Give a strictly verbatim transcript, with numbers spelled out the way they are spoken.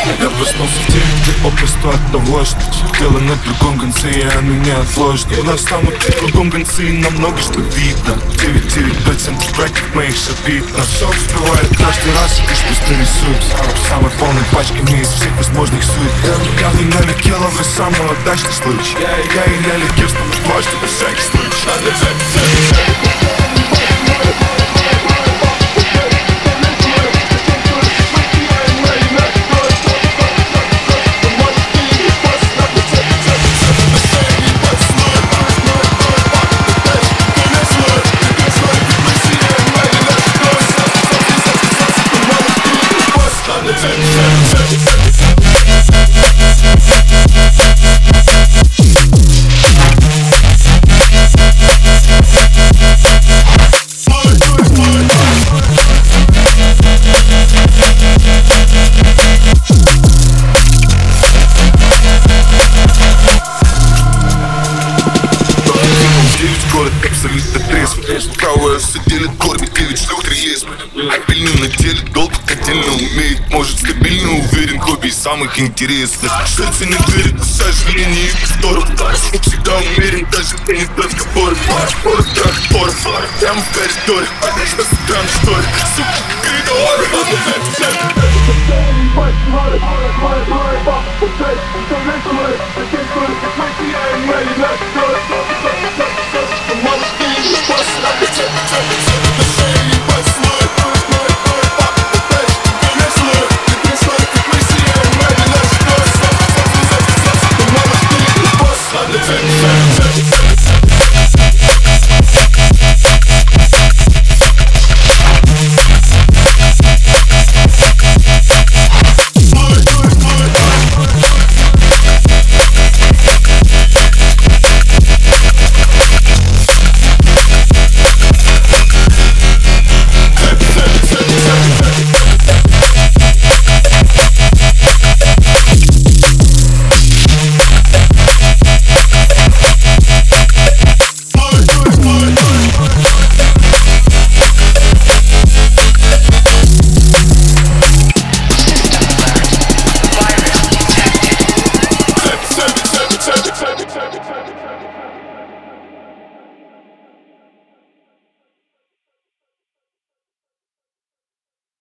Я проснулся в девять, ты попросту от того, что дело на другом конце, и оно не отложено. У нас там на другом конце и намного что видно. девять девять процентов братьев моих шабит. На все успевает каждый раз, и лишь быстро рисуемся. Самой полной пачками из всех возможных сует. Я не налетел, а вы самый удачный случай. Я и я и налетел, чтобы дважды на всякий случай. Абсолютно трезвый. Правая все делит, кормит девять шлюх трезвый. Обильный на деле, долго отдельно умеет. Может стабильно уверен, хобби из самых интересных. Сердце не верит, к сожалению, и повторов. Всегда умерен, даже ты не разговоры. Порох, трах, порох, прямо в коридоре. Что сыграем шторы, сука, коридор.